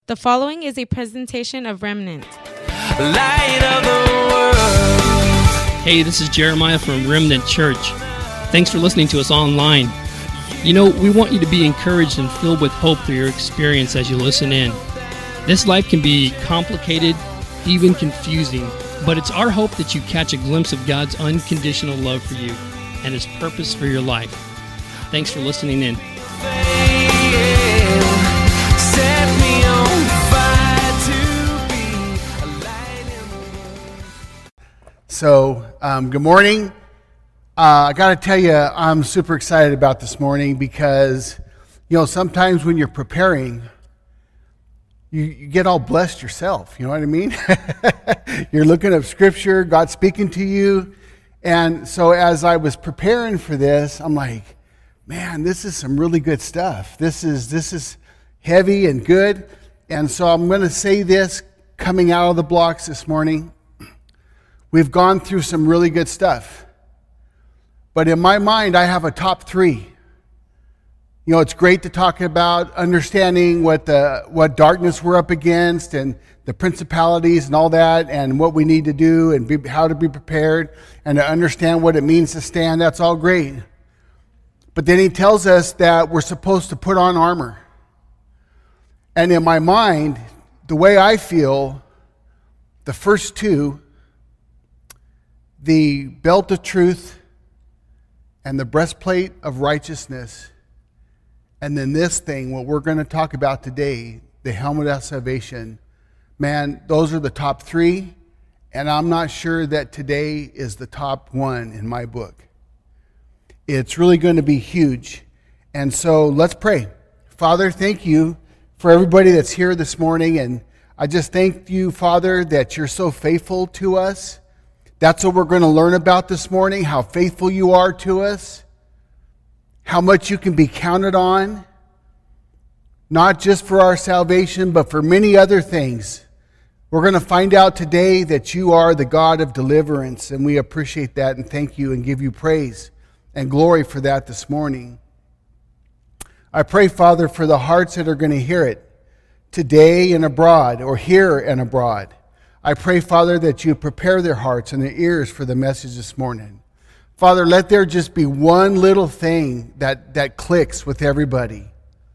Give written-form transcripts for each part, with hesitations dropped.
The following is a presentation of Remnant. Light of the world. Hey, this is Jeremiah from Remnant Church. Thanks for listening to us online. You know, we want you to be encouraged and filled with hope through your experience as you listen in. This life can be complicated, even confusing, but it's our hope that you catch a glimpse of God's unconditional love for you and His purpose for your life. Thanks for listening in. Set me on fire to be a light in the world. So, good morning. I got to tell you, I'm super excited about this morning because, you know, sometimes when you're preparing, you get all blessed yourself. You know what I mean? You're looking up Scripture, God's speaking to you. And so as I was preparing for this, I'm like, man, this is some really good stuff. This is heavy and good. And so I'm going to say this coming out of the blocks this morning. We've gone through some really good stuff. But in my mind, I have a top three. You know, it's great to talk about understanding what darkness we're up against and the principalities and all that and what we need to do and how to be prepared and to understand what it means to stand. That's all great. But then he tells us that we're supposed to put on armor. And in my mind, the way I feel, the first two, the belt of truth and the breastplate of righteousness, and then this thing, what we're going to talk about today, the helmet of salvation, man, those are the top three, and I'm not sure that today is the top one in my book. It's really going to be huge. And so let's pray. Father, thank you for everybody that's here this morning, and I just thank you, Father, that you're so faithful to us. That's what we're going to learn about this morning, how faithful you are to us, how much you can be counted on, not just for our salvation, but for many other things. We're going to find out today that you are the God of deliverance, and we appreciate that and thank you and give you praise and glory for that this morning. I pray, Father, for the hearts that are going to hear it today and abroad, or here and abroad. I pray, Father, that you prepare their hearts and their ears for the message this morning. Father, let there just be one little thing that clicks with everybody.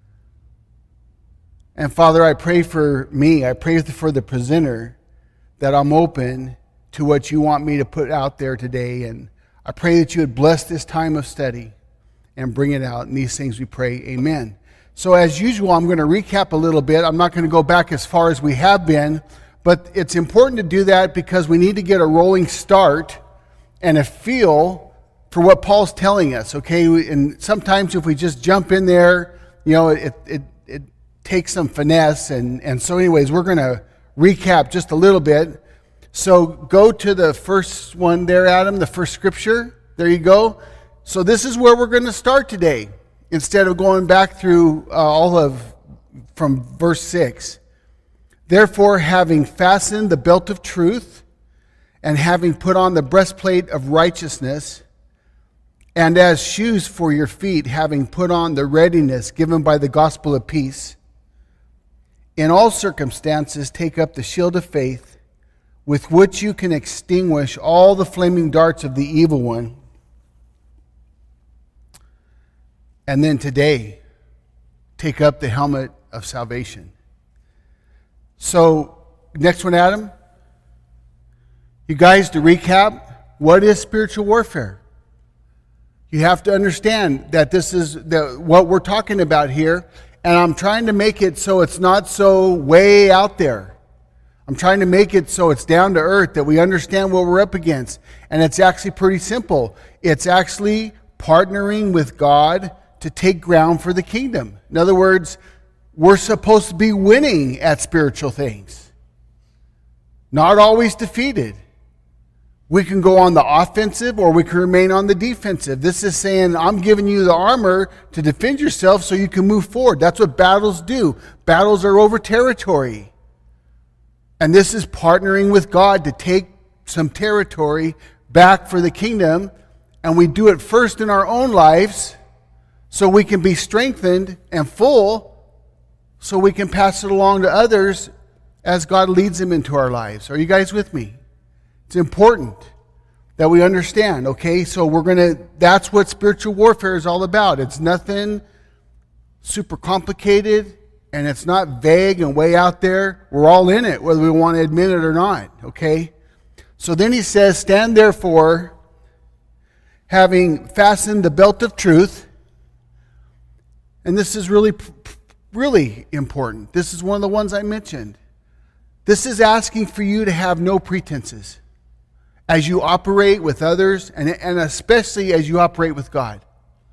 And Father, I pray for me, I pray for the presenter, that I'm open to what you want me to put out there today. And I pray that you would bless this time of study and bring it out. In these things we pray, amen. So as usual, I'm going to recap a little bit. I'm not going to go back as far as we have been, but it's important to do that because we need to get a rolling start and a feel for what Paul's telling us, okay? And sometimes if we just jump in there, you know, it takes some finesse. And so anyways, we're going to recap just a little bit. So go to the first one there, Adam, the first scripture. There you go. So this is where we're going to start today, instead of going back through from verse 6. Therefore, having fastened the belt of truth, and having put on the breastplate of righteousness, and as shoes for your feet, having put on the readiness given by the gospel of peace, in all circumstances take up the shield of faith, with which you can extinguish all the flaming darts of the evil one. And then today, take up the helmet of salvation. So, next one, Adam. You guys, to recap, what is spiritual warfare? You have to understand that this is what we're talking about here, and I'm trying to make it so it's not so way out there. I'm trying to make it so it's down to earth, that we understand what we're up against. And it's actually pretty simple. It's actually partnering with God to take ground for the kingdom. In other words, we're supposed to be winning at spiritual things, not always defeated. We can go on the offensive or we can remain on the defensive. This is saying, I'm giving you the armor to defend yourself so you can move forward. That's what battles do. Battles are over territory. And this is partnering with God to take some territory back for the kingdom. And we do it first in our own lives so we can be strengthened and full so we can pass it along to others as God leads them into our lives. Are you guys with me? It's important that we understand, okay? So that's what spiritual warfare is all about. It's nothing super complicated, and it's not vague and way out there. We're all in it, whether we want to admit it or not, okay? So then he says, stand therefore, having fastened the belt of truth. And this is really, really important. This is one of the ones I mentioned. This is asking for you to have no pretenses as you operate with others, and especially as you operate with God.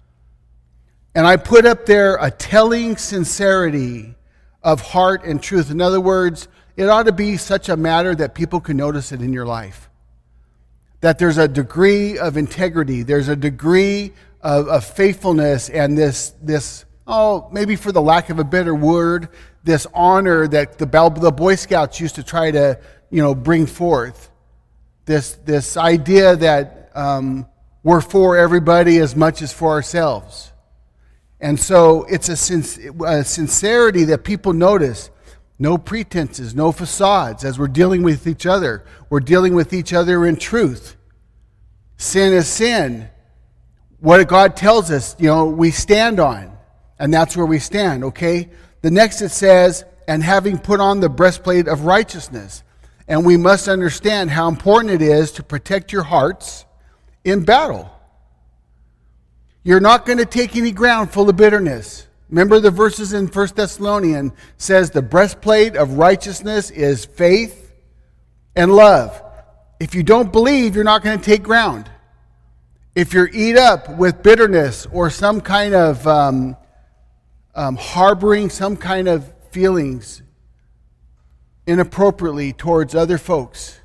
And I put up there a telling sincerity of heart and truth. In other words, it ought to be such a matter that people can notice it in your life. That there's a degree of integrity, there's a degree of faithfulness, and this, maybe for the lack of a better word, this honor that the Boy Scouts used to try to, bring forth. This idea that we're for everybody as much as for ourselves. And so it's a sincerity that people notice. No pretenses, no facades as we're dealing with each other. We're dealing with each other in truth. Sin is sin. What God tells us, we stand on. And that's where we stand, okay? The next it says, and having put on the breastplate of righteousness. And we must understand how important it is to protect your hearts in battle. You're not going to take any ground full of bitterness. Remember the verses in 1 Thessalonians says the breastplate of righteousness is faith and love. If you don't believe, you're not going to take ground. If you're eat up with bitterness or some kind of harboring some kind of feelings inappropriately towards other folks,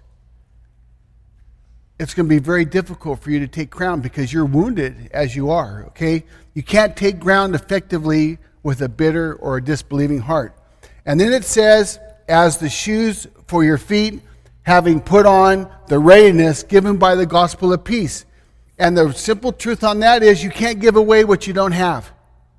it's going to be very difficult for you to take ground because you're wounded as you are, okay? You can't take ground effectively with a bitter or a disbelieving heart. And then it says, as the shoes for your feet, having put on the readiness given by the gospel of peace. And the simple truth on that is you can't give away what you don't have.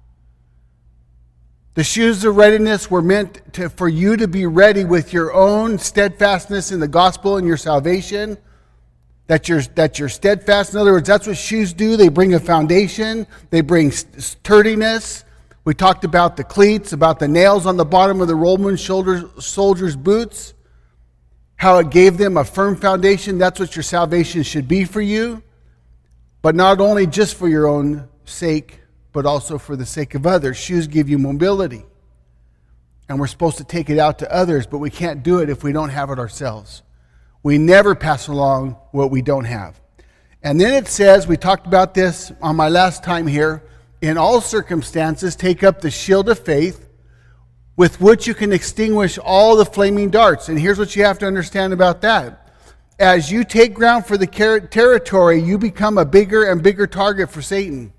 The shoes of readiness were meant for you to be ready with your own steadfastness in the gospel and your salvation. That you're steadfast. In other words, that's what shoes do. They bring a foundation. They bring sturdiness. We talked about the cleats, about the nails on the bottom of the Roman soldiers' boots, how it gave them a firm foundation. That's what your salvation should be for you. But not only just for your own sake, but also for the sake of others. Shoes give you mobility. And we're supposed to take it out to others, but we can't do it if we don't have it ourselves. We never pass along what we don't have. And then it says, we talked about this on my last time here, in all circumstances, take up the shield of faith with which you can extinguish all the flaming darts. And here's what you have to understand about that. As you take ground for the territory, you become a bigger and bigger target for Satan.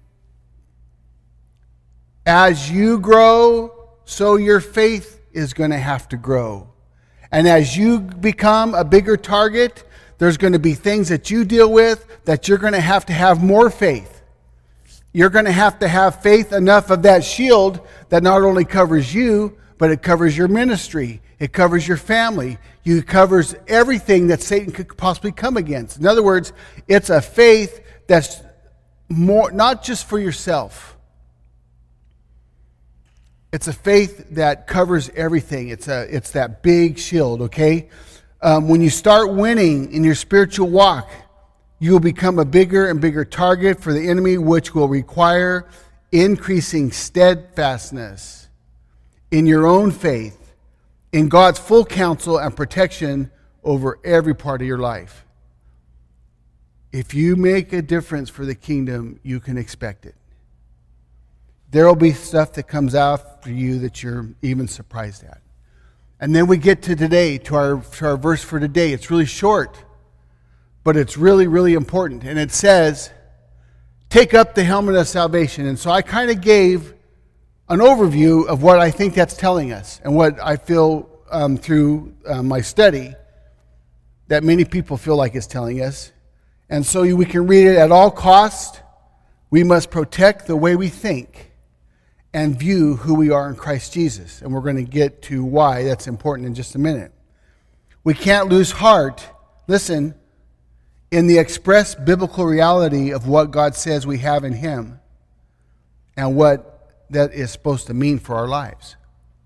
As you grow, so your faith is going to have to grow. And as you become a bigger target, there's going to be things that you deal with that you're going to have more faith. You're going to have faith enough of that shield that not only covers you, but it covers your ministry. It covers your family. It covers everything that Satan could possibly come against. In other words, it's a faith that's more, not just for yourself. It's a faith that covers everything. It's that big shield, okay? When you start winning in your spiritual walk, you will become a bigger and bigger target for the enemy, which will require increasing steadfastness in your own faith, in God's full counsel and protection over every part of your life. If you make a difference for the kingdom, you can expect it. There will be stuff that comes out for you that you're even surprised at. And then we get to today, to our verse for today. It's really short, but it's really, really important. And it says, take up the helmet of salvation. And so I kind of gave an overview of what I think that's telling us and what I feel through my study that many people feel like it's telling us. And so we can read it at all costs. We must protect the way we think and view who we are in Christ Jesus. And we're going to get to why that's important in just a minute. We can't lose heart, listen, in the express biblical reality of what God says we have in Him and what that is supposed to mean for our lives.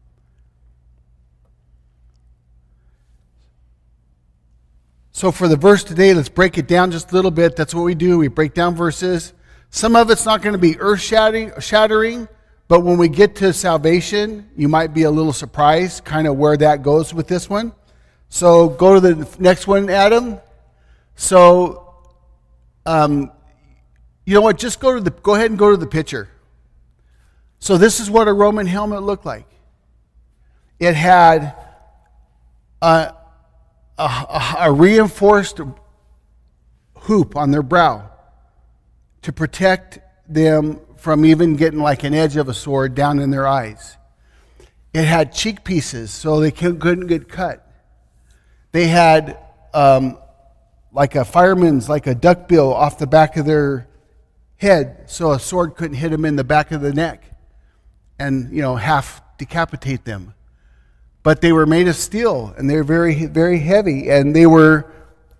So for the verse today, let's break it down just a little bit. That's what we do. We break down verses. Some of it's not going to be earth-shattering, but when we get to salvation, you might be a little surprised kind of where that goes with this one. So go to the next one, Adam. So, you know what? Just go ahead and go to the picture. So this is what a Roman helmet looked like. It had a reinforced hoop on their brow to protect them from even getting like an edge of a sword down in their eyes. It had cheek pieces so they couldn't get cut. They had like a fireman's, like a duckbill off the back of their head so a sword couldn't hit them in the back of the neck and, half decapitate them. But they were made of steel, and they're very, very heavy, and they were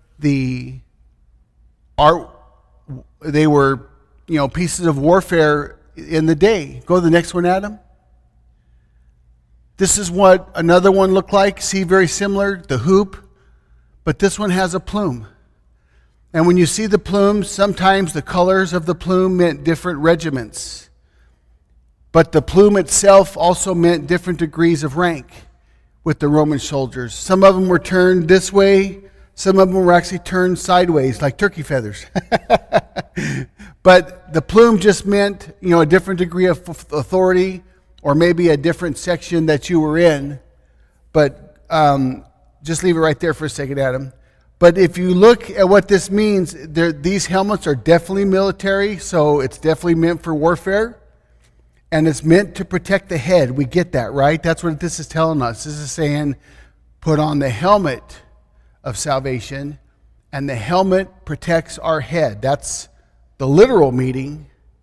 pieces of warfare in the day. Go to the next one, Adam. This is what another one looked like. See, very similar, the hoop, but this one has a plume. And when you see the plume, sometimes the colors of the plume meant different regiments. But the plume itself also meant different degrees of rank with the Roman soldiers. Some of them were turned this way. Some of them were actually turned sideways, like turkey feathers. But the plume just meant, a different degree of authority, or maybe a different section that you were in. But just leave it right there for a second, Adam. But if you look at what this means, these helmets are definitely military, so it's definitely meant for warfare. And it's meant to protect the head. We get that, right? That's what this is telling us. This is saying, put on the helmet of salvation, and the helmet protects our head. That's the literal meaning.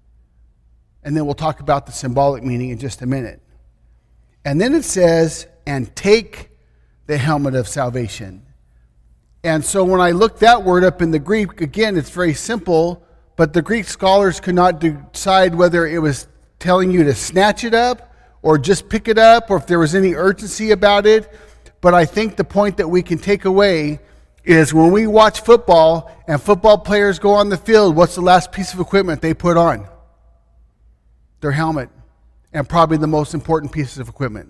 And then we'll talk about the symbolic meaning in just a minute. And then it says, and take the helmet of salvation. And so when I look that word up in the Greek, again, it's very simple, but the Greek scholars could not decide whether it was telling you to snatch it up or just pick it up, or if there was any urgency about it. But I think the point that we can take away is when we watch football and football players go on the field, what's the last piece of equipment they put on? Their helmet, and probably the most important piece of equipment.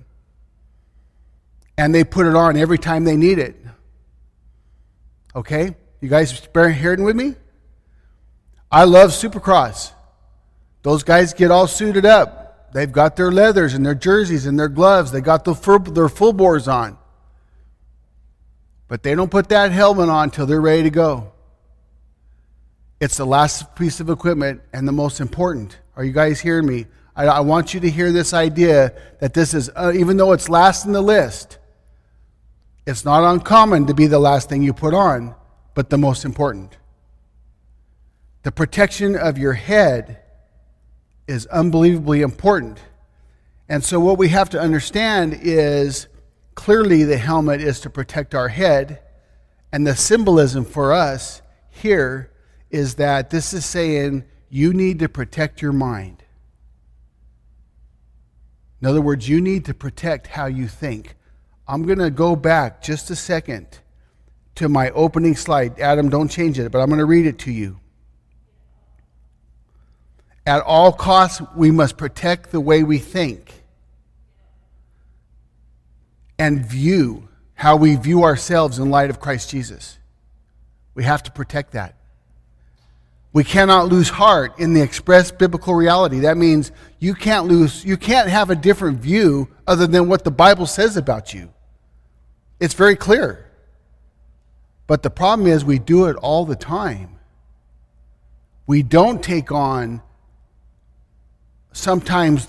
And they put it on every time they need it. Okay? You guys hearing with me? I love Supercross. Those guys get all suited up. They've got their leathers and their jerseys and their gloves. They got their full bores on. But they don't put that helmet on until they're ready to go. It's the last piece of equipment and the most important. Are you guys hearing me? I want you to hear this idea that this is, even though it's last in the list, it's not uncommon to be the last thing you put on, but the most important. The protection of your head is unbelievably important. And so what we have to understand is clearly the helmet is to protect our head, and the symbolism for us here is that this is saying you need to protect your mind. In other words, you need to protect how you think. I'm going to go back just a second to my opening slide. Adam, don't change it, but I'm going to read it to you. At all costs, we must protect the way we think and view how we view ourselves in light of Christ Jesus. We have to protect that. We cannot lose heart in the express biblical reality. That means you can't have a different view other than what the Bible says about you. It's very clear. But the problem is we do it all the time. We don't take on sometimes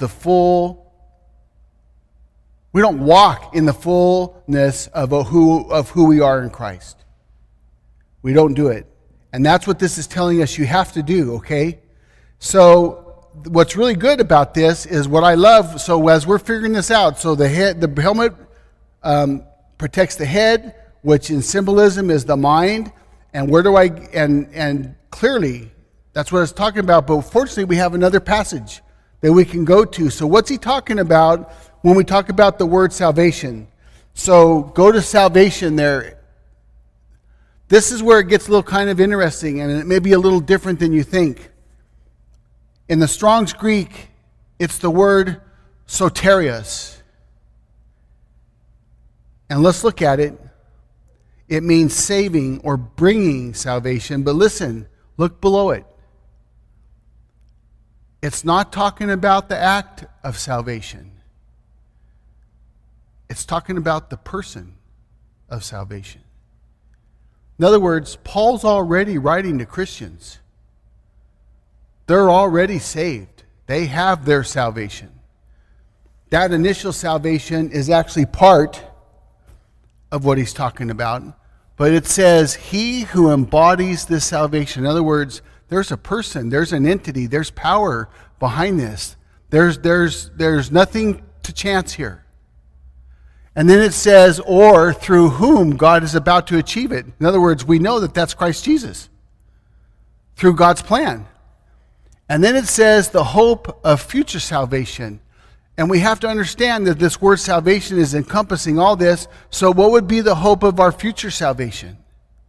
we don't walk in the fullness of who we are in Christ. We don't do it. And that's what this is telling us you have to do, okay? So what's really good about this is what I love. So as we're figuring this out, so the helmet protects the head, which in symbolism is the mind. And and clearly that's what it's talking about. But fortunately, we have another passage that we can go to. So what's he talking about when we talk about the word salvation? So go to salvation there. This is where it gets a little kind of interesting, and it may be a little different than you think. In the Strong's Greek, it's the word soterios. And let's look at it. It means saving or bringing salvation. But listen, look below it. It's not talking about the act of salvation. It's talking about the person of salvation. In other words, Paul's already writing to Christians. They're already saved. They have their salvation. That initial salvation is actually part of what he's talking about. But it says, he who embodies this salvation. In other words, there's a person, there's an entity, there's power behind this. There's nothing to chance here. And then it says, or through whom God is about to achieve it. In other words, we know that that's Christ Jesus through God's plan. And then it says the hope of future salvation. And we have to understand that this word salvation is encompassing all this. So what would be the hope of our future salvation?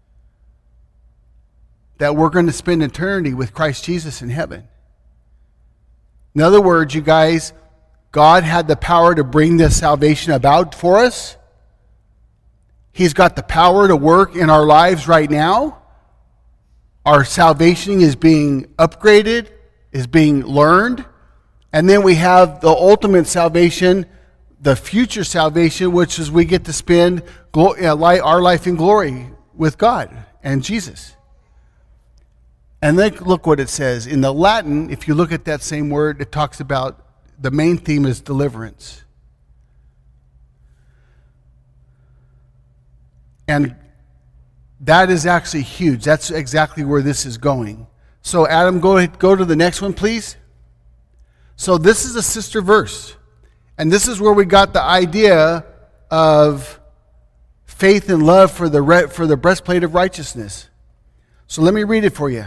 That we're going to spend eternity with Christ Jesus in heaven. In other words, you guys, God had the power to bring this salvation about for us. He's got the power to work in our lives right now. Our salvation is being upgraded, is being learned. And then we have the ultimate salvation, the future salvation, which is we get to spend our life in glory with God and Jesus. And then look what it says. In the Latin, if you look at that same word, it talks about the main theme is deliverance. And that is actually huge. That's exactly where this is going. So Adam, go to the next one, please. So this is a sister verse. And this is where we got the idea of faith and love for the breastplate of righteousness. So let me read it for you.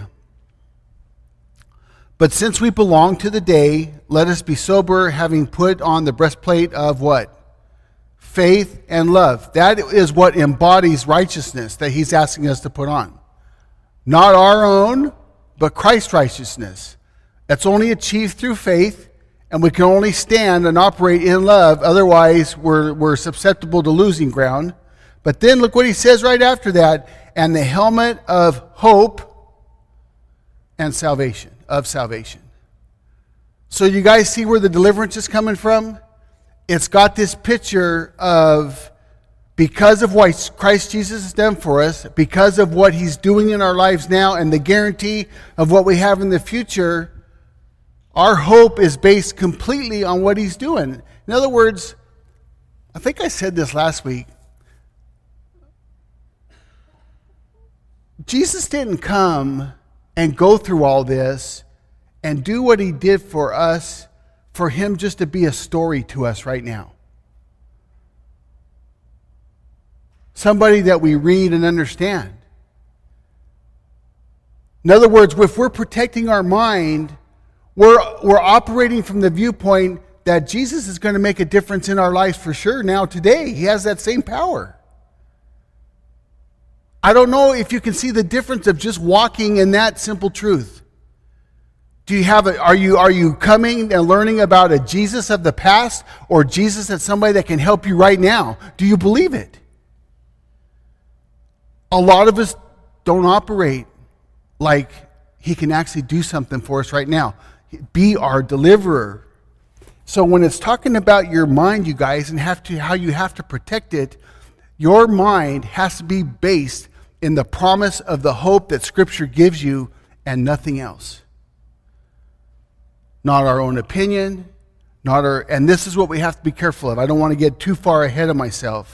But since we belong to the day, let us be sober, having put on the breastplate of what? Faith and love. That is what embodies righteousness that he's asking us to put on. Not our own, but Christ's righteousness. That's only achieved through faith, and we can only stand and operate in love. Otherwise, we're susceptible to losing ground. But then look what he says right after that. And the helmet of hope and salvation, of salvation. So you guys see where the deliverance is coming from? It's got this picture of, because of what Christ Jesus has done for us, because of what he's doing in our lives now, and the guarantee of what we have in the future, our hope is based completely on what he's doing. In other words, I think I said this last week. Jesus didn't come and go through all this and do what he did for us for him just to be a story to us right now. Somebody that we read and understand. In other words, if we're protecting our mind, we're operating from the viewpoint that Jesus is going to make a difference in our lives for sure now today. He has that same power. I don't know if you can see the difference of just walking in that simple truth. Do you have are you coming and learning about a Jesus of the past, or Jesus that's somebody that can help you right now? Do you believe it? A lot of us don't operate like he can actually do something for us right now. Be our deliverer. So when it's talking about your mind, you guys, and how you have to protect it, your mind has to be based in the promise of the hope that Scripture gives you and nothing else. Not our own opinion, and this is what we have to be careful of. I don't want to get too far ahead of myself.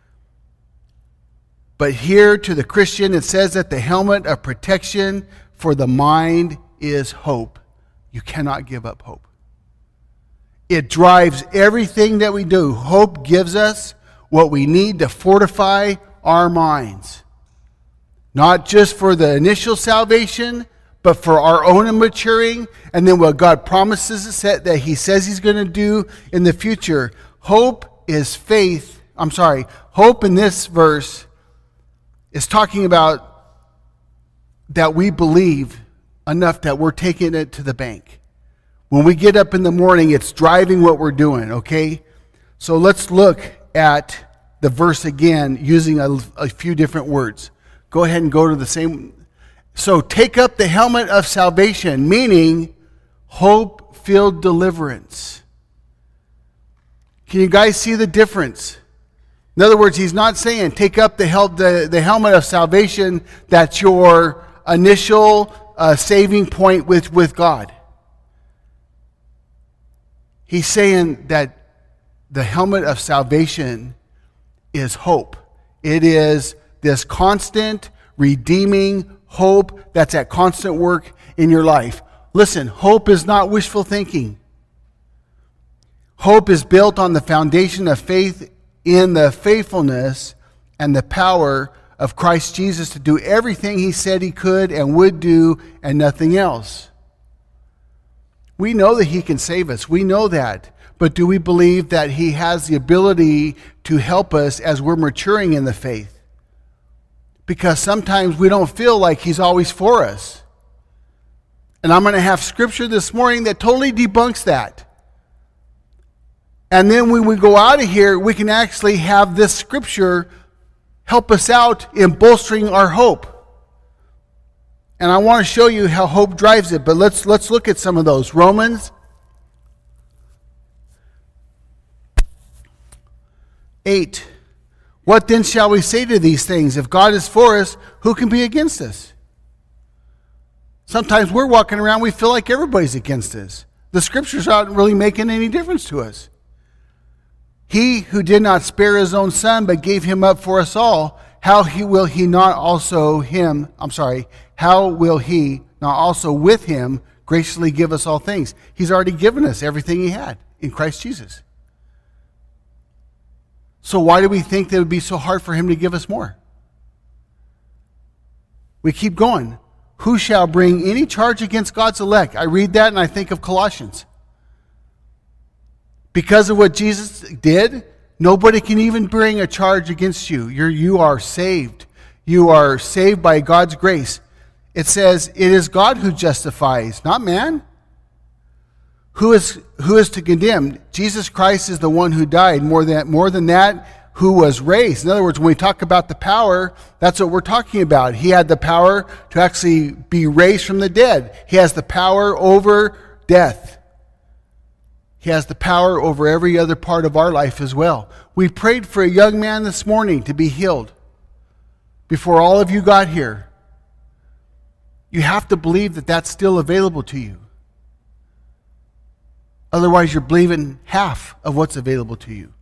But here to the Christian, it says that the helmet of protection for the mind is hope. you cannot give up hope. It drives everything that we do. Hope gives us what we need to fortify our minds. Not just for the initial salvation, but for our own maturing, and then what God promises us that He says He's going to do in the future. Hope is faith. Hope in this verse is talking about that we believe enough that we're taking it to the bank. When we get up in the morning, it's driving what we're doing, okay? So let's look at the verse again using a few different words. Go ahead and go to the same. So take up the helmet of salvation, meaning hope-filled deliverance. Can you guys see the difference? In other words, he's not saying take up the helmet of salvation that's your initial saving point with God. He's saying that the helmet of salvation is hope. It is this constant, redeeming hope that's at constant work in your life. Listen, hope is not wishful thinking. Hope is built on the foundation of faith in the faithfulness and the power of Christ Jesus to do everything He said He could and would do and nothing else. We know that He can save us. We know that. But do we believe that He has the ability to help us as we're maturing in the faith? Because sometimes we don't feel like He's always for us. And I'm going to have scripture this morning that totally debunks that. And then when we go out of here, we can actually have this scripture help us out in bolstering our hope. And I want to show you how hope drives it, but let's look at some of those. Romans 8. What then shall we say to these things? If God is for us, who can be against us? Sometimes we're walking around, we feel like everybody's against us. The scriptures aren't really making any difference to us. He who did not spare His own Son, but gave Him up for us all, how will He not also with Him graciously give us all things? He's already given us everything He had in Christ Jesus. So why do we think that it would be so hard for Him to give us more? We keep going. Who shall bring any charge against God's elect? I read that and I think of Colossians. Because of what Jesus did, nobody can even bring a charge against you. You are saved. You are saved by God's grace. It says, it is God who justifies, not man. Who is to condemn? Jesus Christ is the one who died. More than that, who was raised. In other words, when we talk about the power, that's what we're talking about. He had the power to actually be raised from the dead. He has the power over death. He has the power over every other part of our life as well. We prayed for a young man this morning to be healed before all of you got here. You have to believe that that's still available to you. Otherwise, you're believing half of what's available to you.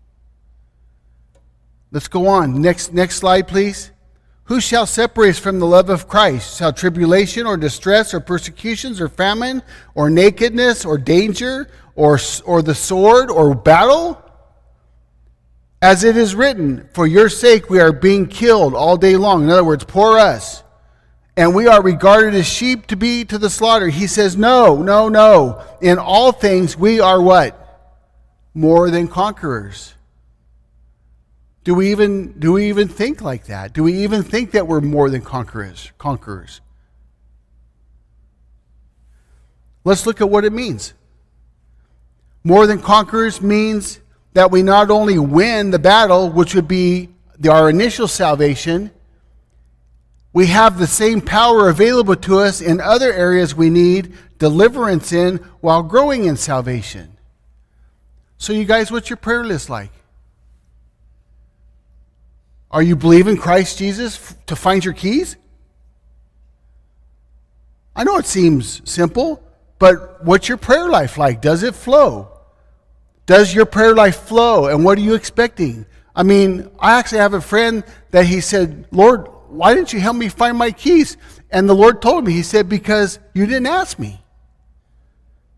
Let's go on. Next slide, please. Who shall separate us from the love of Christ? Shall tribulation or distress or persecutions or famine or nakedness or danger or the sword or battle? As it is written, for your sake we are being killed all day long. In other words, poor us. And we are regarded as sheep to be to the slaughter. He says, no. In all things we are what? More than conquerors. Do we even think like that? Do we even think that we're more than conquerors? Let's look at what it means. More than conquerors means that we not only win the battle, which would be our initial salvation, we have the same power available to us in other areas we need deliverance in while growing in salvation. So you guys, what's your prayer list like? Are you believing Christ Jesus to find your keys? I know it seems simple, but what's your prayer life like? Does it flow? Does your prayer life flow? And what are you expecting? I mean, I actually have a friend that he said, Lord, why didn't you help me find my keys? And the Lord told me, He said, because you didn't ask me.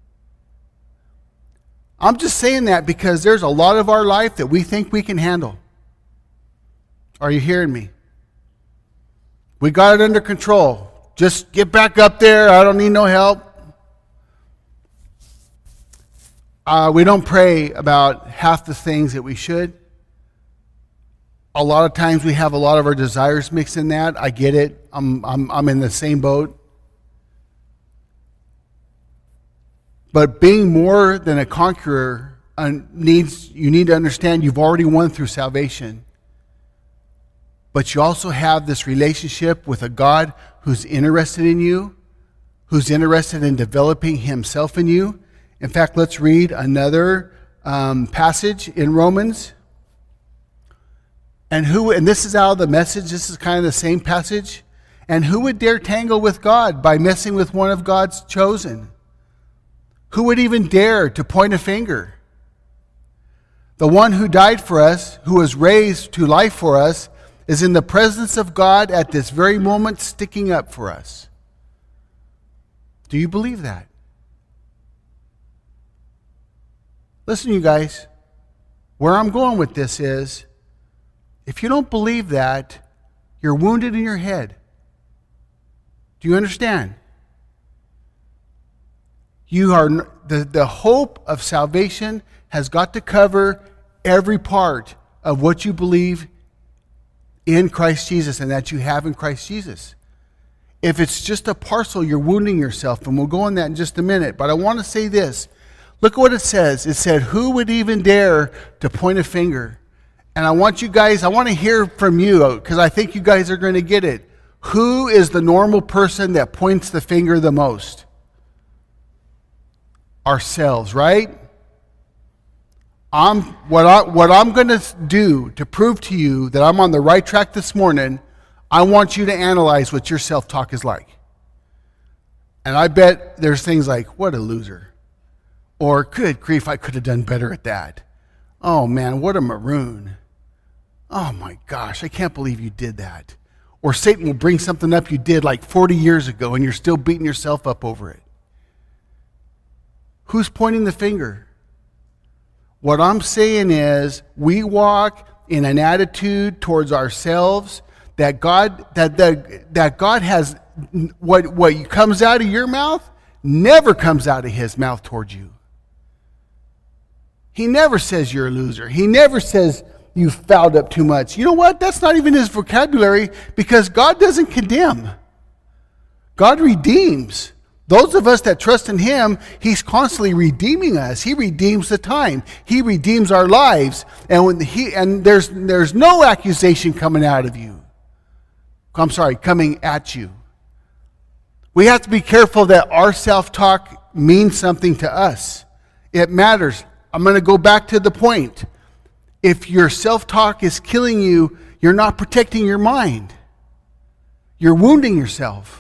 I'm just saying that because there's a lot of our life that we think we can handle. Are you hearing me? We got it under control. Just get back up there. I don't need no help. We don't pray about half the things that we should. A lot of times we have a lot of our desires mixed in that. I get it. I'm in the same boat. But being more than a conqueror you need to understand you've already won through salvation. But you also have this relationship with a God who's interested in you, who's interested in developing himself in you. In fact, let's read another passage in Romans. And this is out of the Message. This is kind of the same passage. And who would dare tangle with God by messing with one of God's chosen? Who would even dare to point a finger? The one who died for us, who was raised to life for us, is in the presence of God at this very moment sticking up for us. Do you believe that? Listen, you guys, where I'm going with this is, if you don't believe that, you're wounded in your head. Do you understand? You are the hope of salvation has got to cover every part of what you believe in Christ Jesus and that you have in Christ Jesus. If it's just a parcel, you're wounding yourself, and we'll go on that in just a minute. But I want to say this. Look at what it says. It said, who would even dare to point a finger? And I want to hear from you, because I think you guys are going to get it. Who is the normal person that points the finger the most? Ourselves, right? What I'm going to do to prove to you that I'm on the right track this morning, I want you to analyze what your self-talk is like. And I bet there's things like, what a loser. Or, good grief, I could have done better at that. Oh man, what a maroon. Oh my gosh, I can't believe you did that. Or Satan will bring something up you did like 40 years ago and you're still beating yourself up over it. Who's pointing the finger? What I'm saying is we walk in an attitude towards ourselves that God has what comes out of your mouth never comes out of his mouth towards you. He never says you're a loser. He never says you fouled up too much. You know what? That's not even his vocabulary, because God doesn't condemn. God redeems. Those of us that trust in him, he's constantly redeeming us. He redeems the time. He redeems our lives. And there's no accusation coming out of you. Coming at you. We have to be careful that our self-talk means something to us. It matters. I'm going to go back to the point. If your self-talk is killing you, you're not protecting your mind. You're wounding yourself.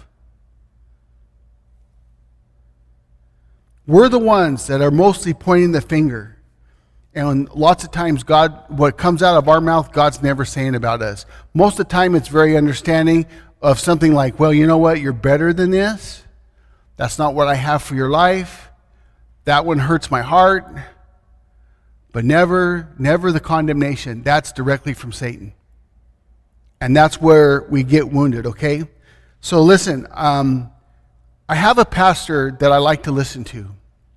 We're the ones that are mostly pointing the finger. And lots of times what comes out of our mouth, God's never saying about us. Most of the time it's very understanding of something like, well, you know what? You're better than this. That's not what I have for your life. That one hurts my heart. But never the condemnation. That's directly from Satan. And that's where we get wounded, okay? So listen, I have a pastor that I like to listen to.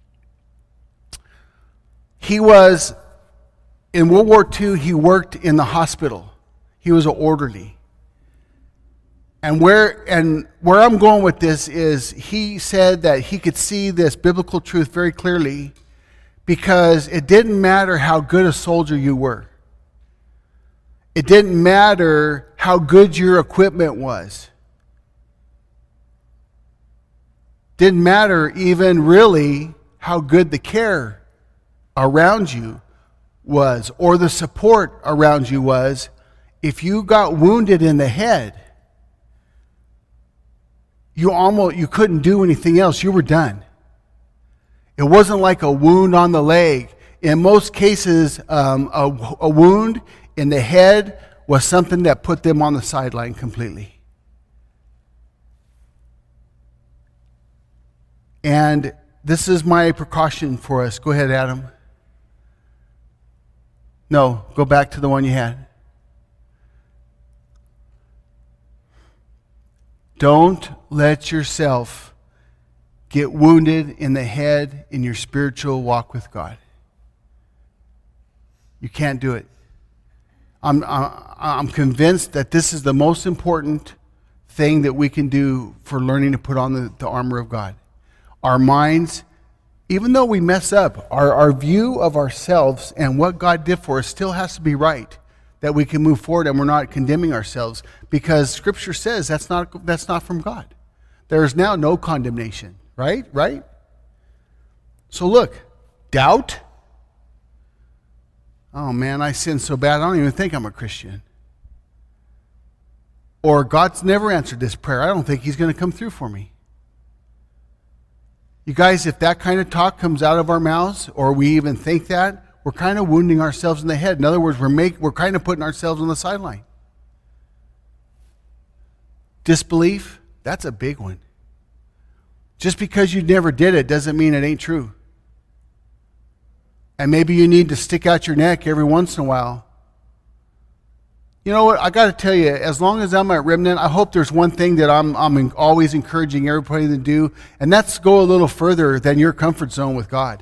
He was, in World War II, he worked in the hospital. He was an orderly. And where I'm going with this is he said that he could see this biblical truth very clearly, because it didn't matter how good a soldier you were. It didn't matter how good your equipment was. Didn't matter even really how good the care around you was or the support around you was. If you got wounded in the head, you couldn't do anything else. You were done. It wasn't like a wound on the leg. In most cases, a wound in the head was something that put them on the sideline completely. And this is my precaution for us. Go ahead, Adam. No, go back to the one you had. Don't let yourself get wounded in the head in your spiritual walk with God. You can't do it. I'm convinced that this is the most important thing that we can do for learning to put on the armor of God. Our minds, even though we mess up, our view of ourselves and what God did for us still has to be right, that we can move forward and we're not condemning ourselves, because Scripture says that's not from God. There is now no condemnation, right? Right? So look, doubt. Oh man, I sin so bad I don't even think I'm a Christian. Or God's never answered this prayer. I don't think He's going to come through for me. You guys, if that kind of talk comes out of our mouths, or we even think that, we're kind of wounding ourselves in the head. In other words, we're kind of putting ourselves on the sideline. Disbelief, that's a big one. Just because you never did it doesn't mean it ain't true. And maybe you need to stick out your neck every once in a while. You know what? I got to tell you, as long as I'm at Remnant, I hope there's one thing that I'm always encouraging everybody to do, and that's go a little further than your comfort zone with God.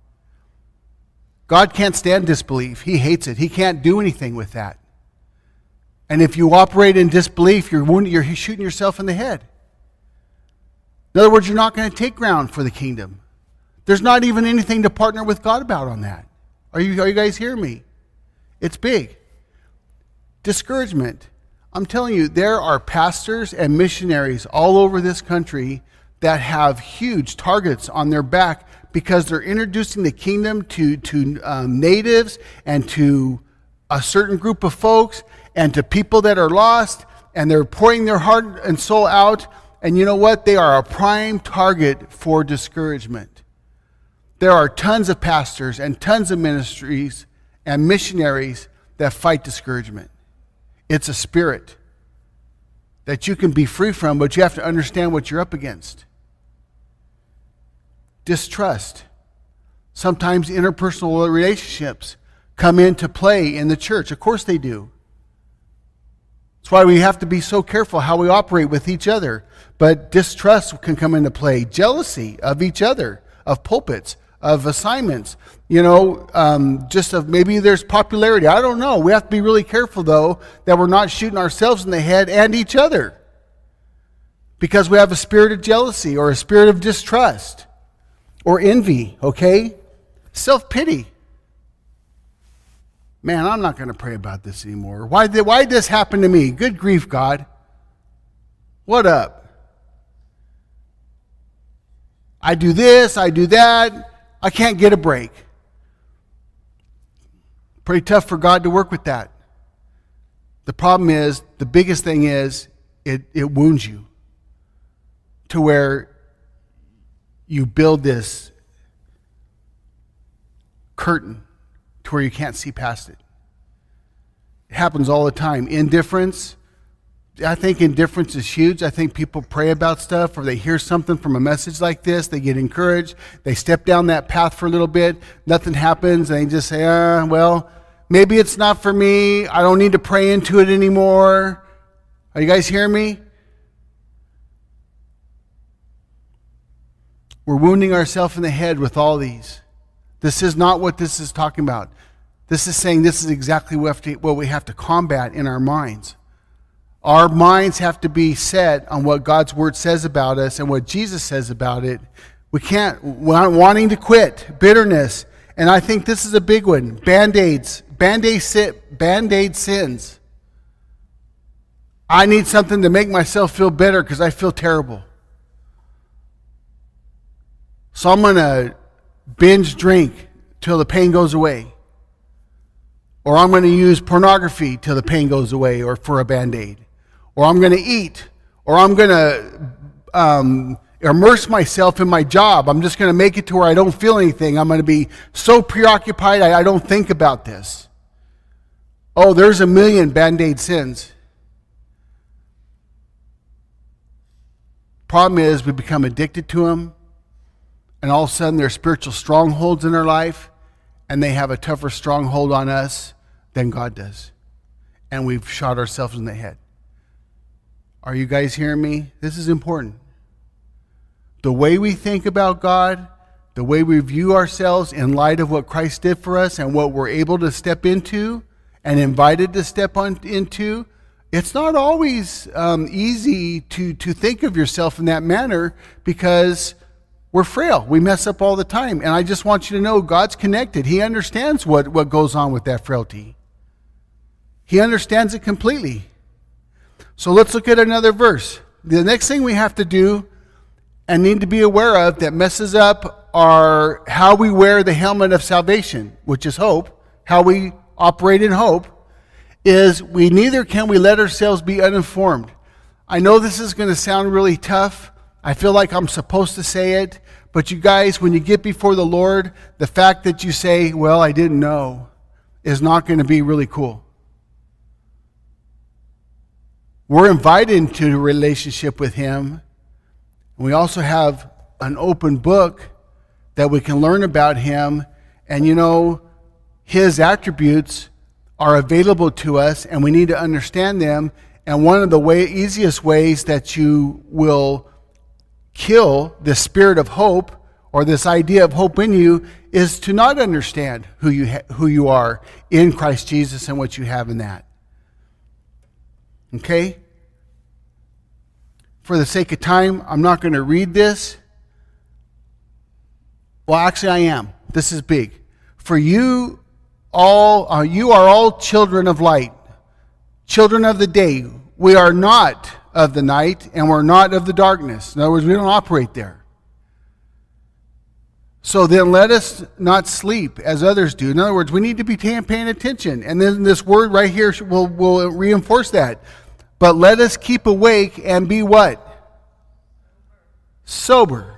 God can't stand disbelief. He hates it. He can't do anything with that. And if you operate in disbelief, you're shooting yourself in the head. In other words, you're not going to take ground for the kingdom. There's not even anything to partner with God about on that. Are you guys hearing me? It's big. Discouragement. I'm telling you, there are pastors and missionaries all over this country that have huge targets on their back because they're introducing the kingdom to natives and to a certain group of folks and to people that are lost, and they're pouring their heart and soul out. And you know what? They are a prime target for discouragement. There are tons of pastors and tons of ministries and missionaries that fight discouragement. It's a spirit that you can be free from, but you have to understand what you're up against. Distrust. Sometimes interpersonal relationships come into play in the church. Of course they do. That's why we have to be so careful how we operate with each other. But distrust can come into play. Jealousy of each other, of pulpits, of assignments, just of maybe there's popularity. I don't know. We have to be really careful, though, that we're not shooting ourselves in the head and each other, because we have a spirit of jealousy or a spirit of distrust or envy, okay? Self-pity. Man, I'm not going to pray about this anymore. Why did this happen to me? Good grief, God. What up? I do this, I do that. I can't get a break. Pretty tough for God to work with that. The problem is, the biggest thing is, it wounds you to where you build this curtain to where you can't see past it. It happens all the time. Indifference. I think indifference is huge. I think people pray about stuff, or they hear something from a message like this, they get encouraged, they step down that path for a little bit, nothing happens, and they just say, well, maybe it's not for me, I don't need to pray into it anymore. Are you guys hearing me? We're wounding ourselves in the head with all these. This is not what this is talking about. This is saying this is exactly what we have to combat in our minds. Our minds have to be set on what God's Word says about us and what Jesus says about it. We can't, wanting to quit, bitterness, and I think this is a big one. Band-aid sins. I need something to make myself feel better because I feel terrible. So I'm going to binge drink till the pain goes away. Or I'm going to use pornography till the pain goes away, or for a Band-Aid. Or I'm going to eat, or I'm going to immerse myself in my job. I'm just going to make it to where I don't feel anything. I'm going to be so preoccupied I don't think about this. Oh, there's a million Band-Aid sins. Problem is, we become addicted to them, and all of a sudden they're spiritual strongholds in our life, and they have a tougher stronghold on us than God does. And we've shot ourselves in the head. Are you guys hearing me? This is important. The way we think about God, the way we view ourselves in light of what Christ did for us and what we're able to step into and invited to step into, it's not always easy to think of yourself in that manner because we're frail. We mess up all the time. And I just want you to know God's connected. He understands what goes on with that frailty. He understands it completely. So let's look at another verse. The next thing we have to do and need to be aware of that messes up our how we wear the helmet of salvation, which is hope, how we operate in hope, is neither can we let ourselves be uninformed. I know this is going to sound really tough. I feel like I'm supposed to say it, but you guys, when you get before the Lord, the fact that you say, well, I didn't know, is not going to be really cool. We're invited into a relationship with Him. We also have an open book that we can learn about Him. And you know, His attributes are available to us, and we need to understand them. And one of the easiest ways that you will kill the spirit of hope or this idea of hope in you is to not understand who you are in Christ Jesus and what you have in that. Okay? For the sake of time, I'm not going to read this. Well, actually, I am. This is big. For you are all children of light, children of the day. We are not of the night, and we're not of the darkness. In other words, we don't operate there. So then let us not sleep as others do. In other words, we need to be paying attention. And then this word right here will reinforce that. But let us keep awake and be what? Sober.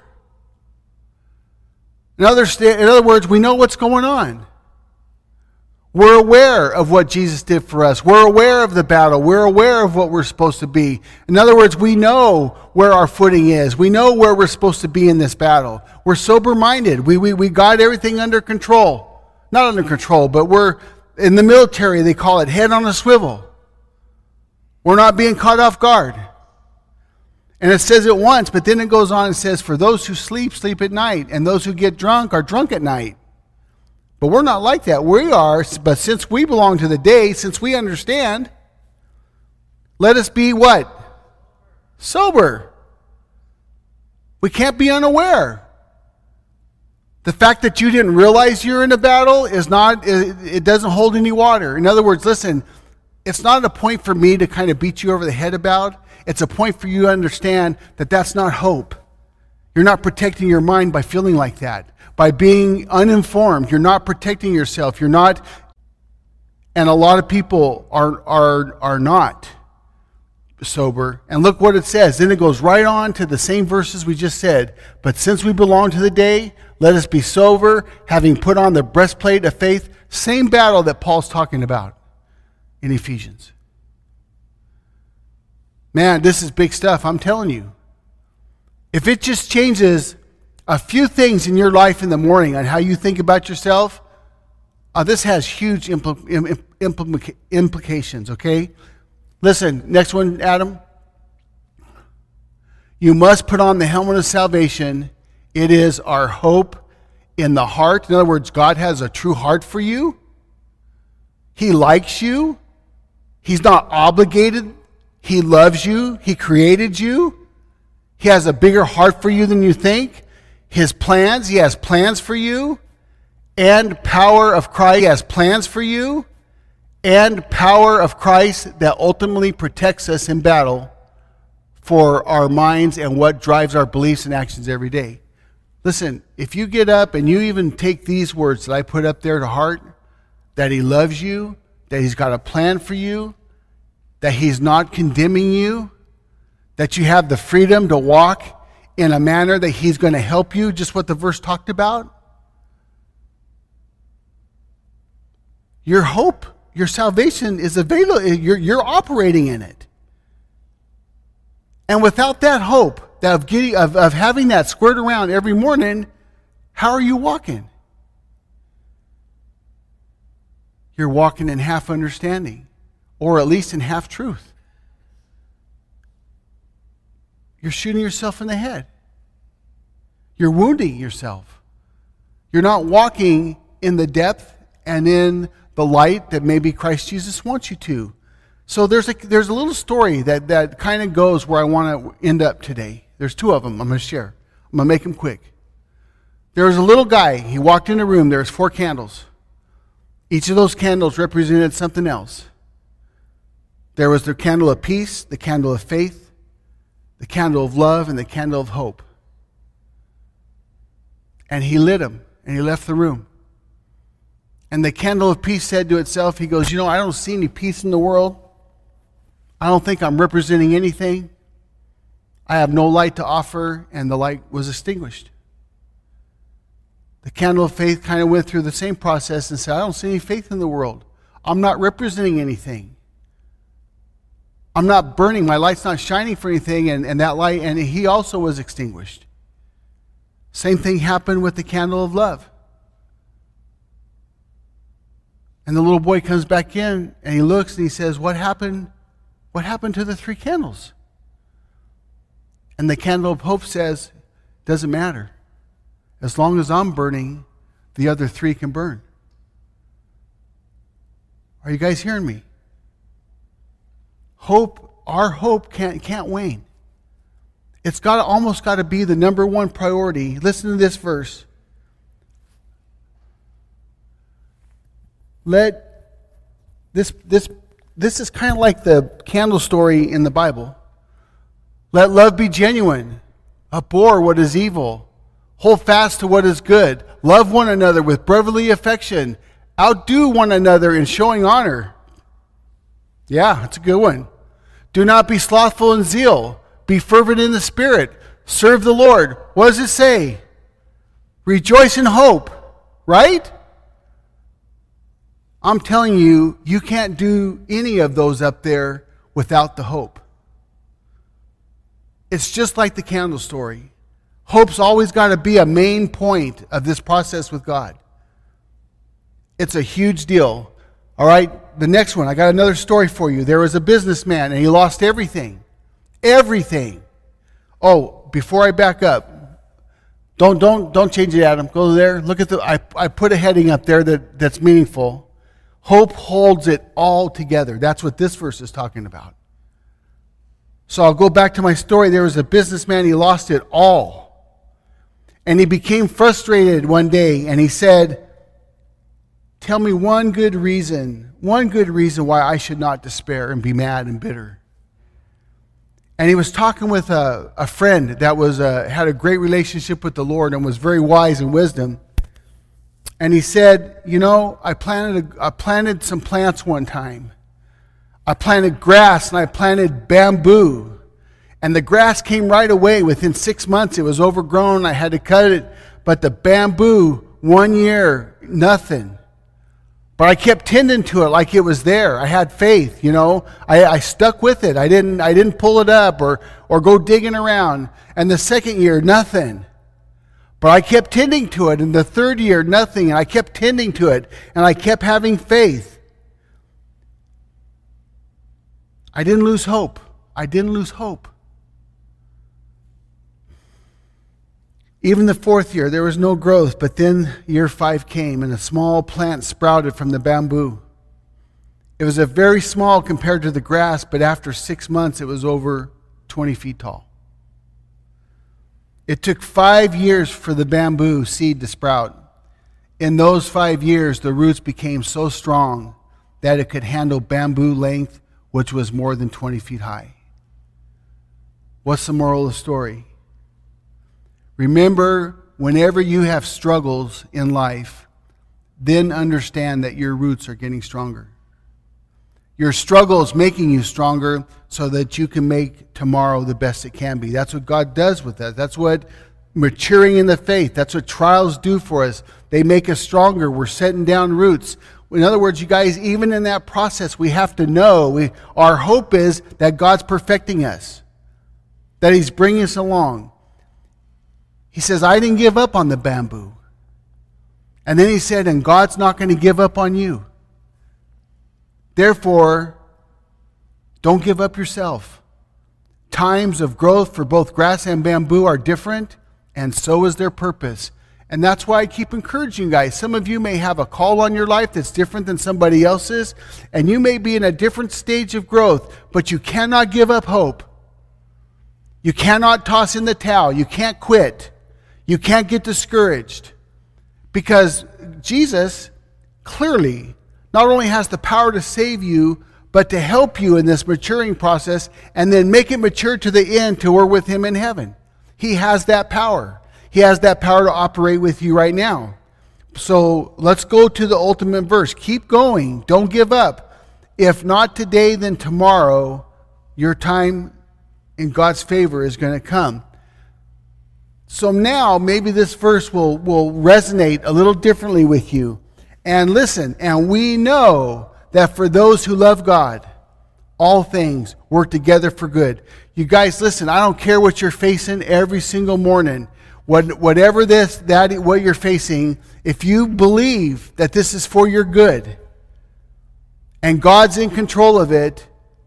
In other words, we know what's going on. We're aware of what Jesus did for us. We're aware of the battle. We're aware of what we're supposed to be. In other words, we know where our footing is. We know where we're supposed to be in this battle. We're sober-minded. We got everything under control. Not under control, but we're, in the military, they call it head on a swivel. We're not being caught off guard. And it says it once, but then it goes on and says, for those who sleep, sleep at night. And those who get drunk are drunk at night. But we're not like that. We are, but since we belong to the day, since we understand, let us be what? Sober. We can't be unaware. The fact that you didn't realize you're in a battle is not, it doesn't hold any water. In other words, listen, it's not a point for me to kind of beat you over the head about. It's a point for you to understand that that's not hope. You're not protecting your mind by feeling like that. By being uninformed, you're not protecting yourself. You're not, and a lot of people are not sober. And look what it says. Then it goes right on to the same verses we just said. But since we belong to the day, let us be sober, having put on the breastplate of faith. Same battle that Paul's talking about in Ephesians. Man, this is big stuff, I'm telling you. If it just changes a few things in your life in the morning on how you think about yourself, this has huge implications, okay? Listen, next one, Adam. You must put on the helmet of salvation. It is our hope in the heart. In other words, God has a true heart for you. He likes you. He's not obligated. He loves you. He created you. He has a bigger heart for you than you think. He has plans for you. And power of Christ, He has plans for you. And power of Christ that ultimately protects us in battle for our minds and what drives our beliefs and actions every day. Listen, if you get up and you even take these words that I put up there to heart, that He loves you, that He's got a plan for you, that He's not condemning you, that you have the freedom to walk in a manner that He's going to help you, just what the verse talked about. Your hope, your salvation is available. You're operating in it. And without that hope, of having that squirt around every morning, how are you walking? you're walking in half understanding, or at least in half truth. You're shooting yourself in the head. You're wounding yourself. You're not walking in the depth and in the light that maybe Christ Jesus wants you to. So there's a little story that kind of goes where I want to end up today. There's two of them I'm going to share. I'm going to make them quick. There was a little guy. He walked in a room. There was 4 candles. Each of those candles represented something else. There was the candle of peace, the candle of faith, the candle of love, and the candle of hope. And he lit them, and he left the room. And the candle of peace said to itself, he goes, I don't see any peace in the world. I don't think I'm representing anything. I have no light to offer, and the light was extinguished. The candle of faith kind of went through the same process and said, I don't see any faith in the world. I'm not representing anything. I'm not burning. My light's not shining for anything, and that light, and he also was extinguished. Same thing happened with the candle of love. And the little boy comes back in, and he looks, and he says, What happened to the 3 candles? And the candle of hope says, doesn't matter. As long as I'm burning, the other 3 can burn. Are you guys hearing me? Hope, our hope can't wane. It's almost got to be the number one priority. Listen to this verse. This is kind of like the candle story in the Bible. Let love be genuine. Abhor what is evil. Hold fast to what is good. Love one another with brotherly affection. Outdo one another in showing honor. Yeah, that's a good one. Do not be slothful in zeal. Be fervent in the Spirit. Serve the Lord. What does it say? Rejoice in hope. Right? I'm telling you, you can't do any of those up there without the hope. It's just like the candle story. Hope's always got to be a main point of this process with God. It's a huge deal. All right, the next one, I got another story for you. There was a businessman and he lost everything. Everything. Oh, before I back up, don't change it, Adam. Go there. Look at I put a heading up there that's meaningful. Hope holds it all together. That's what this verse is talking about. So I'll go back to my story. There was a businessman, he lost it all. And he became frustrated one day and he said, tell me one good reason why I should not despair and be mad and bitter. And he was talking with a friend that had a great relationship with the Lord and was very wise in wisdom. And he said, I planted some plants one time. I planted grass and I planted bamboo. And the grass came right away. Within 6 months, it was overgrown. I had to cut it. But the bamboo, 1 year, nothing. But I kept tending to it like it was there. I had faith, I stuck with it. I didn't pull it up or go digging around. And the second year, nothing. But I kept tending to it. And the third year, nothing. And I kept tending to it. And I kept having faith. I didn't lose hope. Even the 4th year, there was no growth, but then year 5 came and a small plant sprouted from the bamboo. It was a very small compared to the grass, but after 6 months, it was over 20 feet tall. It took 5 years for the bamboo seed to sprout. In those 5 years, the roots became so strong that it could handle bamboo length, which was more than 20 feet high. What's the moral of the story? Remember, whenever you have struggles in life, then understand that your roots are getting stronger. Your struggle is making you stronger so that you can make tomorrow the best it can be. That's what God does with us. That's what maturing in the faith, that's what trials do for us. They make us stronger. We're setting down roots. In other words, you guys, even in that process, we have to know, our hope is that God's perfecting us, that He's bringing us along. He says, I didn't give up on the bamboo. And then He said, and God's not going to give up on you. Therefore, don't give up yourself. Times of growth for both grass and bamboo are different, and so is their purpose. And that's why I keep encouraging you guys. Some of you may have a call on your life that's different than somebody else's, and you may be in a different stage of growth, but you cannot give up hope. You cannot toss in the towel. You can't quit. You can't get discouraged. Because Jesus clearly not only has the power to save you, but to help you in this maturing process and then make it mature to the end till we're with him in heaven. He has that power. He has that power to operate with you right now. So let's go to the ultimate verse. Keep going. Don't give up. If not today, then tomorrow, your time in God's favor is going to come. So now maybe this verse will resonate a little differently with you. And listen, and we know that for those who love God, all things work together for good. You guys, listen, I don't care what you're facing every single morning. Whatever what you're facing, if you believe that this is for your good and God's in control of it,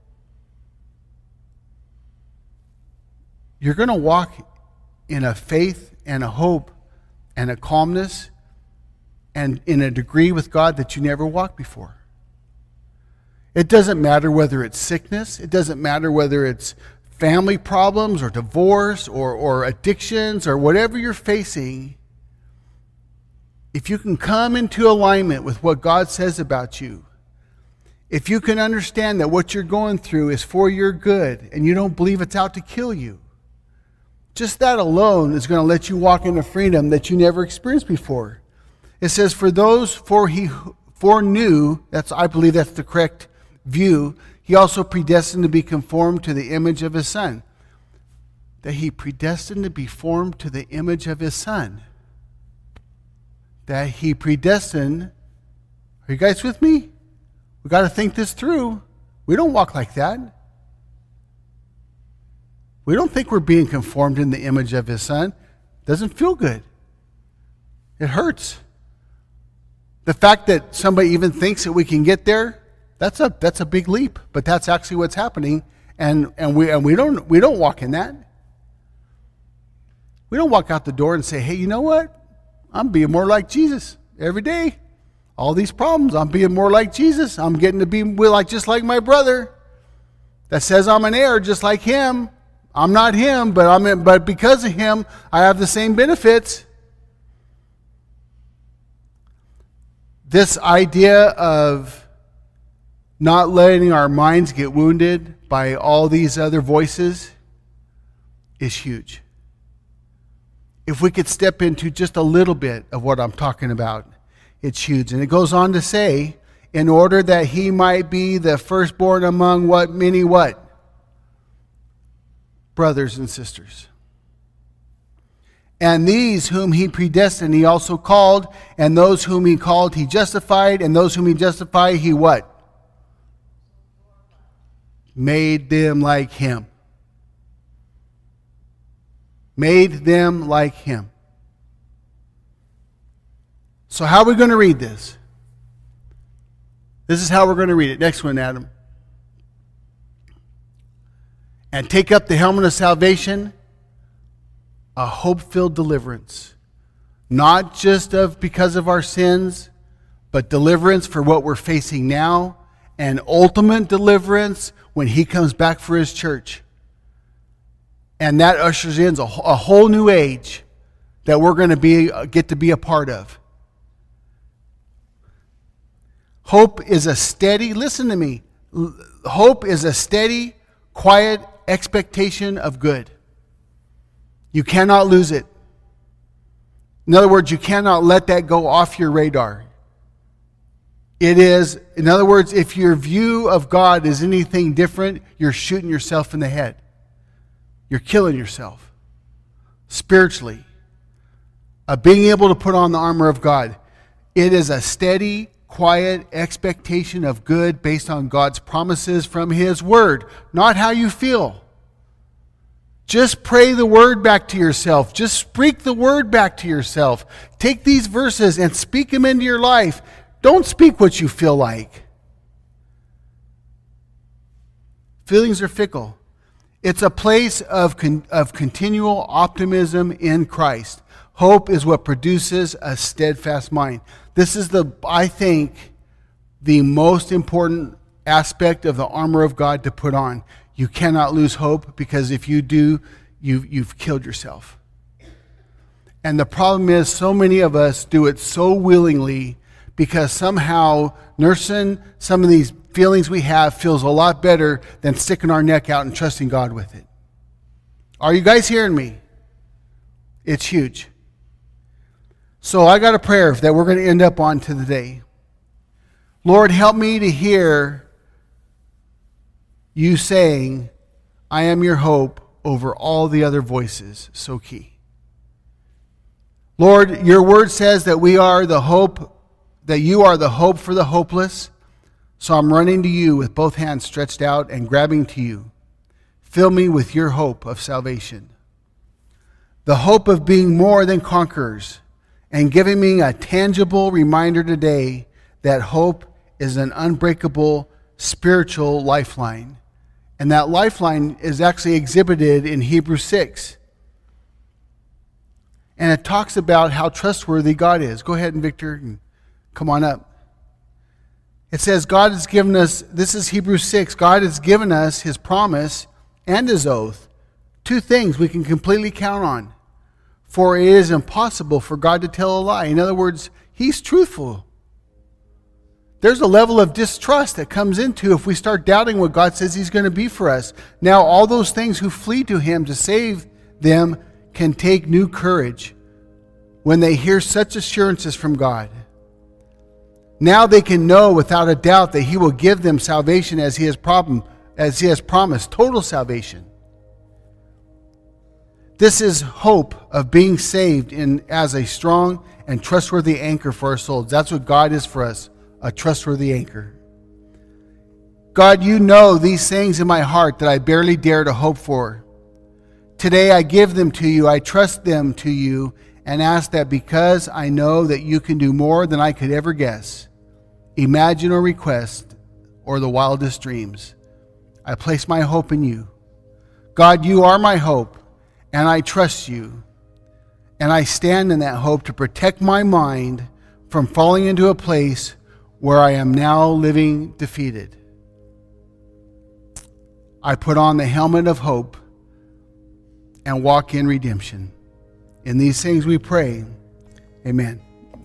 you're going to walk in a faith and a hope and a calmness and in a degree with God that you never walked before. It doesn't matter whether it's sickness. It doesn't matter whether it's family problems or divorce or addictions or whatever you're facing. If you can come into alignment with what God says about you, if you can understand that what you're going through is for your good and you don't believe it's out to kill you, just that alone is going to let you walk into freedom that you never experienced before. It says, for those foreknew, I believe that's the correct view, he also predestined to be conformed to the image of his Son. That he predestined to be formed to the image of his Son. That he predestined, are you guys with me? We've got to think this through. We don't walk like that. We don't think we're being conformed in the image of his Son. It doesn't feel good. It hurts. The fact that somebody even thinks that we can get there, that's a big leap, but that's actually what's happening, and we don't walk in that. We don't walk out the door and say, hey, you know what? I'm being more like Jesus every day. All these problems, I'm being more like Jesus. I'm getting to be just like my brother that says I'm an heir just like him. I'm not him, but because of him, I have the same benefits. This idea of not letting our minds get wounded by all these other voices is huge. If we could step into just a little bit of what I'm talking about, it's huge. And it goes on to say, in order that he might be the firstborn among many brothers and sisters. And these whom he predestined, he also called, and those whom he called, he justified, and those whom he justified, he what? Made them like him. Made them like him. So how are we going to read this? This is how we're going to read it. Next one, Adam. And take up the helmet of salvation, a hope-filled deliverance. Not just because of our sins, but deliverance for what we're facing now, and ultimate deliverance when he comes back for his church. And that ushers in a whole new age that we're going to get to be a part of. Hope is a steady, listen to me, hope is a steady, quiet expectation of good. You cannot lose it. In other words, you cannot let that go off your radar. It is, in other words, if your view of God is anything different, you're shooting yourself in the head. You're killing yourself spiritually. Being able to put on the armor of God. It is a steady, quiet expectation of good based on God's promises from his word, not how you feel. Just pray the word back to yourself. Just speak the word back to yourself. Take these verses and speak them into your life. Don't speak what you feel like. Feelings are fickle. It's a place of continual optimism in Christ. Hope is what produces a steadfast mind. This is I think, the most important aspect of the armor of God to put on. You cannot lose hope, because if you do, you've killed yourself. And the problem is, so many of us do it so willingly, because somehow nursing some of these feelings we have feels a lot better than sticking our neck out and trusting God with it. Are you guys hearing me? It's huge. So I got a prayer that we're going to end up on today. Lord, help me to hear you saying, I am your hope, over all the other voices. So key. Lord, your word says that we are the hope, that you are the hope for the hopeless. So I'm running to you with both hands stretched out and grabbing to you. Fill me with your hope of salvation. The hope of being more than conquerors, and giving me a tangible reminder today that hope is an unbreakable spiritual lifeline. And that lifeline is actually exhibited in Hebrews 6. And it talks about how trustworthy God is. Go ahead, and Victor, and come on up. It says God has given us, this is Hebrews 6, God has given us his promise and his oath. Two things we can completely count on. For it is impossible for God to tell a lie. In other words, he's truthful. There's a level of distrust that comes into if we start doubting what God says he's going to be for us. Now, all those things who flee to him to save them can take new courage when they hear such assurances from God. Now they can know without a doubt that he will give them salvation as he has promised, total salvation. This is hope of being saved as a strong and trustworthy anchor for our souls. That's what God is for us, a trustworthy anchor. God, you know these things in my heart that I barely dare to hope for. Today I give them to you, I trust them to you, and ask that because I know that you can do more than I could ever guess, imagine, or request, or the wildest dreams. I place my hope in you. God, you are my hope, and I trust you. And I stand in that hope to protect my mind from falling into a place where I am now living defeated. I put on the helmet of hope and walk in redemption. In these things we pray. Amen.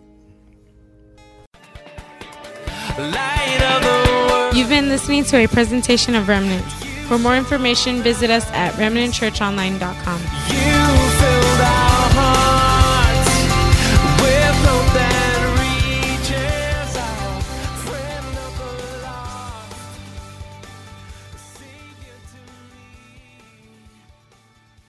Light of the world. You've been listening to a presentation of Remnants. For more information, visit us at remnantchurchonline.com. You